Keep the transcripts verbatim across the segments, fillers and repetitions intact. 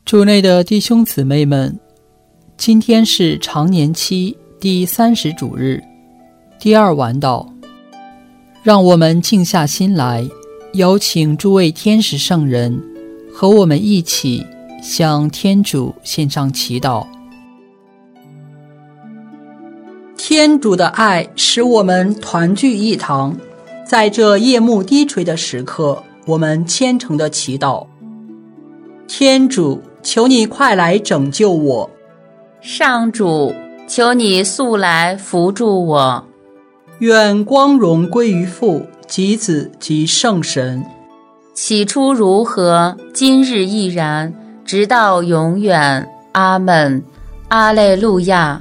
主内的弟兄姊妹们，今天是常年期第三十主日，第二晚祷。让我们静下心来，有请诸位天使圣人和我们一起向天主献上祈祷。天主的爱使我们团聚一堂，在这夜幕低垂的时刻，我们虔诚地祈祷。天主，求你快来拯救我。 上主，求你速来扶助我。 愿光荣归于父及子及圣神。 起初如何，今日亦然，直到永远。阿们。阿肋路亚。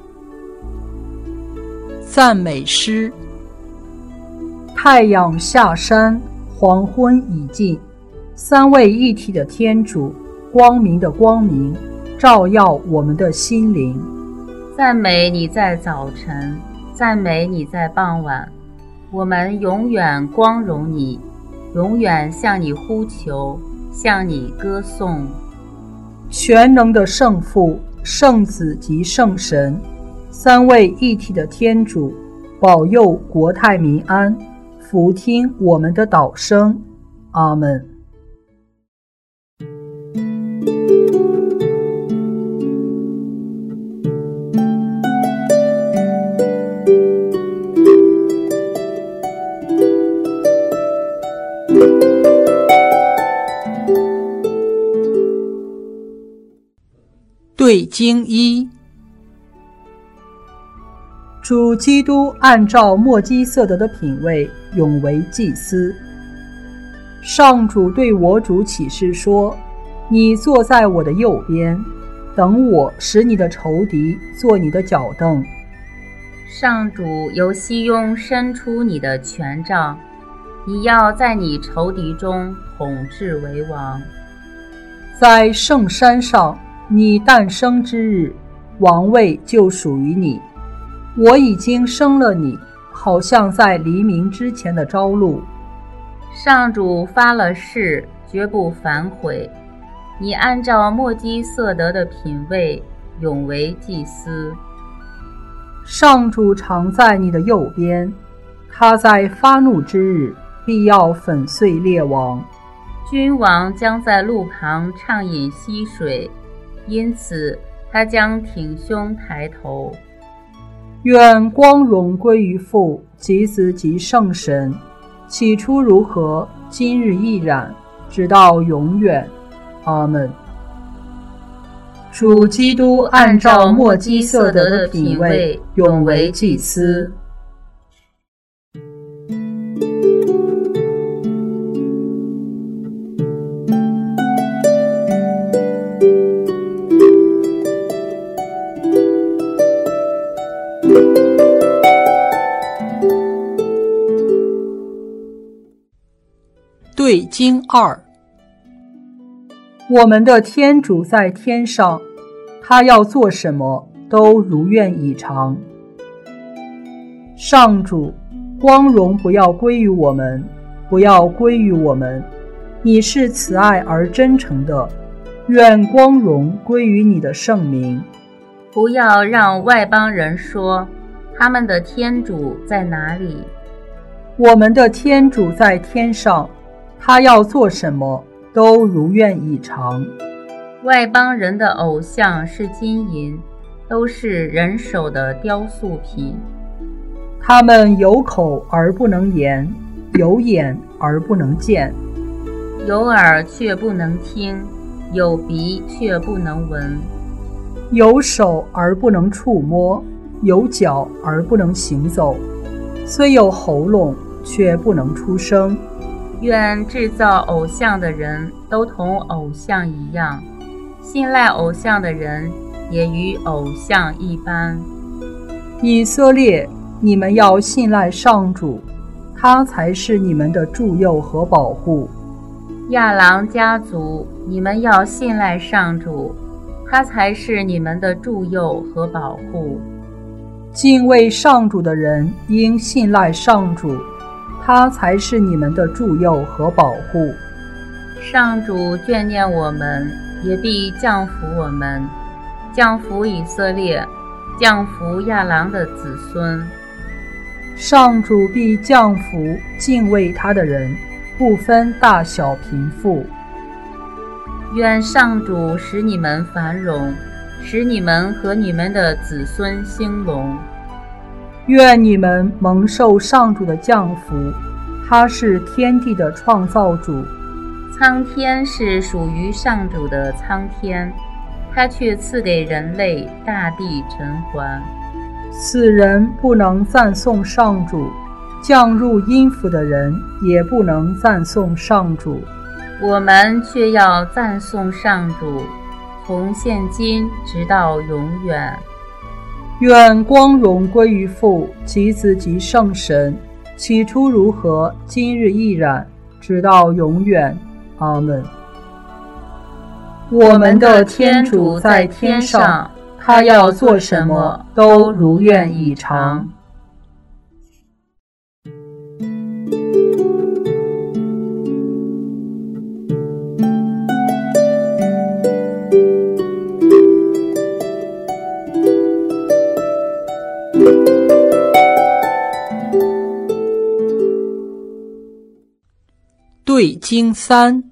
赞美诗。 太阳下山，黄昏已尽，三位一体的天主，光明的光明，照耀我们的心灵。 赞美你在早晨，赞美你在傍晚，我们永远光荣你，永远向你呼求，向你歌颂。 全能的圣父、圣子及圣神，三位一体的天主，保佑国泰民安，俯听我们的祷声。阿们。 对经一。 主基督按照默基瑟德的品位，永为祭司。上主对我主启示说：你坐在我的右边，等我使你的仇敌做你的脚凳。 上主由西雍伸出你的权杖，你要在你仇敌中统治为王。 在圣山上，你诞生之日，王位就属于你。我已经生了你，好像在黎明之前的朝露。 上主发了誓，绝不反悔。你按照默基瑟德的品位，永为祭司。 上主常在你的右边，他在发怒之日，必要粉碎列王。 君王将在路旁畅饮溪水，因此他将挺胸抬头。 愿光荣归于父及子及圣神，起初如何，今日亦然，直到永远。阿们。主基督按照默基瑟德的品位，永为祭司。 对经二。 我们的天主在天上，他要做什么都如愿以偿。上主，光荣不要归于我们，不要归于我们，你是慈爱而真诚的，愿光荣归于你的圣名。 不要让外邦人说，他们的天主在哪里？ 我们的天主在天上，他要做什么都如愿以偿。 外邦人的偶像是金银，都是人手的雕塑品。 他们有口而不能言，有眼而不能见， 有耳却不能听，有鼻却不能闻， 有手而不能触摸，有脚而不能行走，虽有喉咙却不能出声。 愿制造偶像的人都同偶像一样，信赖偶像的人也与偶像一般。 以色列，你们要信赖上主，他才是你们的助佑和保护。 亚郎家族，你们要信赖上主，他才是你们的助佑和保护。 敬畏上主的人应信赖上主，他才是你们的助佑和保护。 上主眷念我们， 也必降福我们，降福以色列，降福亚郎的子孙。 上主必降福敬畏他的人，不分大小贫富。 愿上主使你们繁荣，使你们和你们的子孙兴隆。 愿你们蒙受上主的降福，他是天地的创造主。 苍天是属于上主的苍天，他却赐给人类大地尘寰。 死人不能赞颂上主，降入阴府的人也不能赞颂上主。 我们却要赞颂上主，从现今直到永远。 愿光荣归于父及子及圣神，起初如何，今日亦然，直到永远。阿们。我们的天主在天上，他要做什么都如愿以偿。 对经三。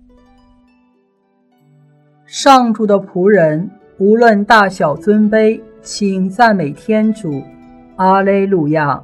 上主的仆人，无论大小尊卑，请赞美天主。阿肋路亚，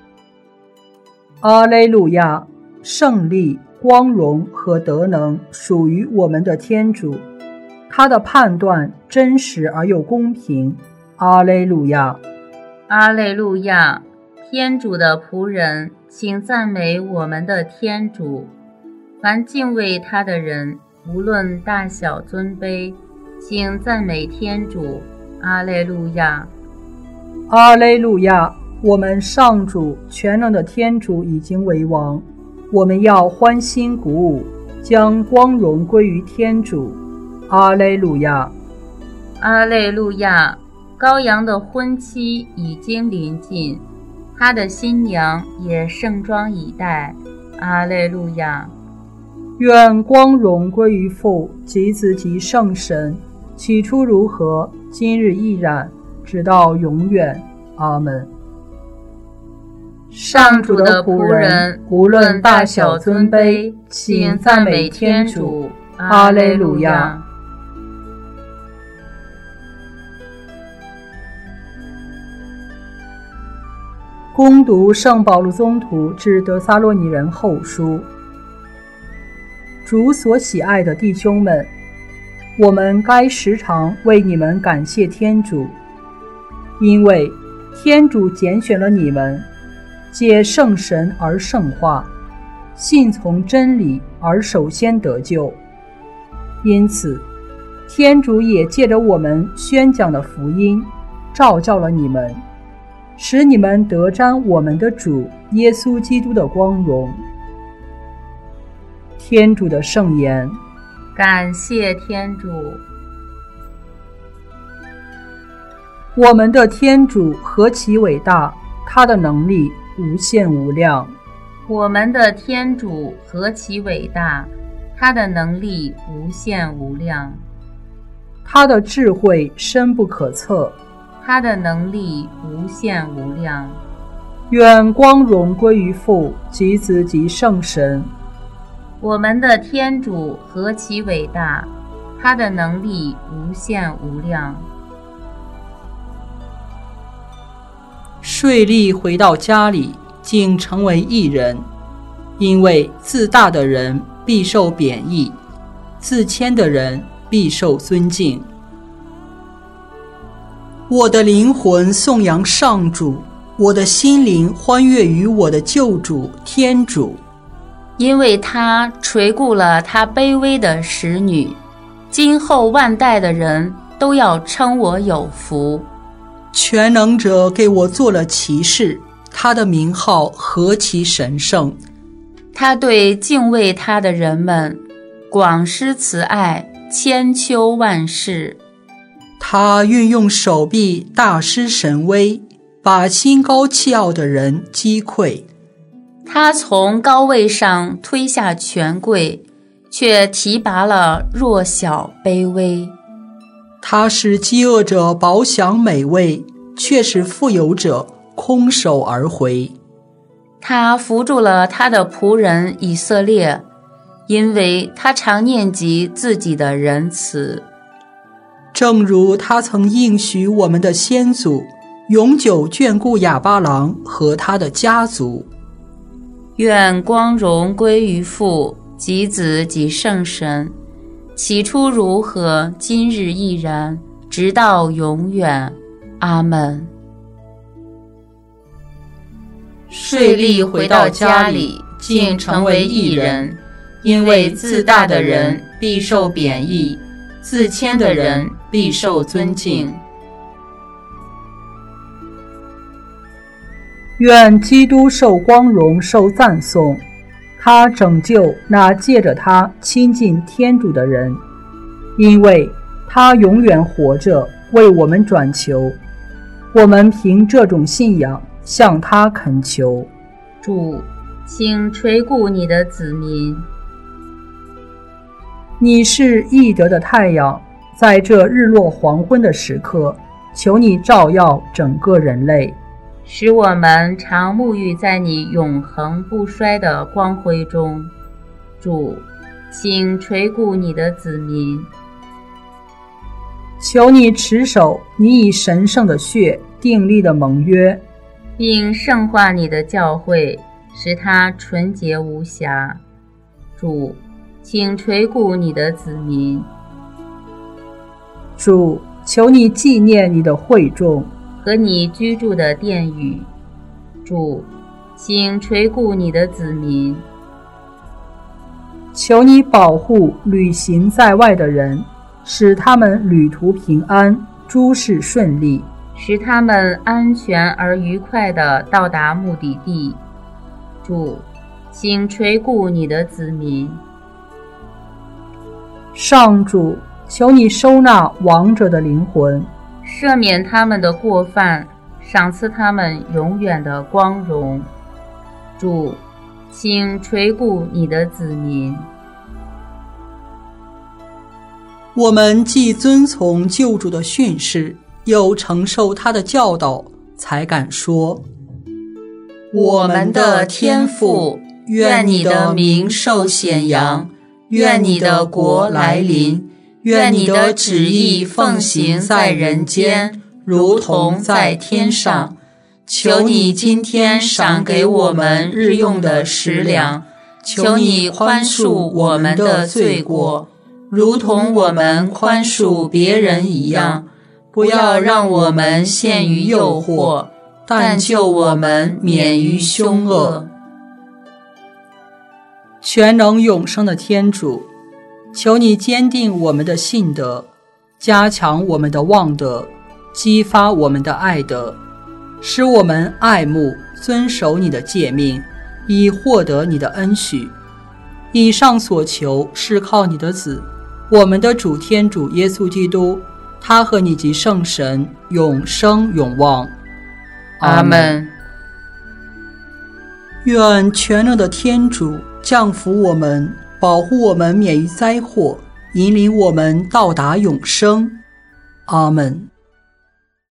阿肋路亚！胜利、光荣和德能属于我们的天主，他的判断真实而又公平。阿肋路亚， 阿肋路亚！天主的仆人，请赞美我们的天主。凡敬畏他的人，无论大小尊卑，请赞美天主。阿肋路亚， 阿肋路亚！我们上主全能的天主已经为王，我们要欢欣鼓舞，将光荣归于天主。阿肋路亚， 阿肋路亚！羔羊的婚期已经临近，他的新娘也盛装以待。阿肋路亚！ 愿光荣归于父及子及圣神，起初如何，今日亦然，直到永远。阿们。 上主的仆人，无论大小尊卑，请赞美天主。阿肋路亚。 恭读圣保禄宗徒致得撒洛尼人后书。主所喜爱的弟兄们，我们该时常为你们感谢天主，因为天主拣选了你们，借圣神而圣化，信从真理而首先得救。因此，天主也借着我们宣讲的福音，召叫了你们，使你们得沾我们的主耶稣基督的光荣。天主的圣言。 感谢天主。 我们的天主何其伟大，他的能力无限无量。 我们的天主何其伟大，他的能力无限无量。 他的智慧深不可测， 他的能力无限无量。 愿光荣归于父及子及圣神。 我们的天主何其伟大，他的能力无限无量。 税吏回到家里，竟成为义人，因为自大的人必受贬义，自谦的人必受尊敬。我的灵魂颂扬上主，我的心灵欢悦于我的救主天主。 因为他垂顾了他卑微的使女，今后万代的人都要称我有福。 全能者给我做了骑士，他的名号何其神圣。 他对敬畏他的人们广施慈爱，千秋万世。 他运用手臂大施神威，把心高气傲的人击溃。 他从高位上推下权贵， 却提拔了弱小卑微。 他使饥饿者饱享美味，却使富有者空手而回。 他扶助了他的仆人以色列，因为他常念及自己的仁慈。 正如他曾应许我们的先祖，永久眷顾亚巴郎和他的家族。 愿光荣归于父及子及圣神，起初如何，今日亦然，直到永远。阿们。税吏回到家里，竟成为义人，因为自大的人必受贬义，自谦的人必受尊敬。 愿基督受光荣，受赞颂。他拯救那借着他亲近天主的人，因为他永远活着，为我们转求。我们凭这种信仰向他恳求。 主，请垂顾你的子民。 你是义德的太阳，在这日落黄昏的时刻，求你照耀整个人类， 使我们常沐浴在你永恒不衰的光辉中。主，请垂顾你的子民。 求你持守你以神圣的血订立的盟约， 并圣化你的教会，使它纯洁无瑕。主，请垂顾你的子民。 主，求你纪念你的会众和你居住的殿宇。主，请垂顾你的子民。 求你保护旅行在外的人，使他们旅途平安，诸事顺利， 使他们安全而愉快地到达目的地。主，请垂顾你的子民。 上主，求你收纳亡者的灵魂， 赦免他们的过犯，赏赐他们永远的光荣。主，请垂顾你的子民。 我们既遵从救主的训示，又承受他的教导，才敢说： 我们的天父，愿你的名受显扬，愿你的国来临，愿你的旨意奉行在人间，如同在天上。求你今天赏给我们日用的食粮，求你宽恕我们的罪过，如同我们宽恕别人一样。不要让我们陷于诱惑，但救我们免于凶恶。 全能永生的天主，求你坚定我们的信德，加强我们的望德，激发我们的爱德，使我们爱慕遵守你的诫命，以获得你的恩许。以上所求是靠你的子，我们的主天主耶稣基督，他和你及圣神永生永旺。 阿们。 愿全能的天主降福我们，保护我们免于灾祸，引领我们到达永生。阿们。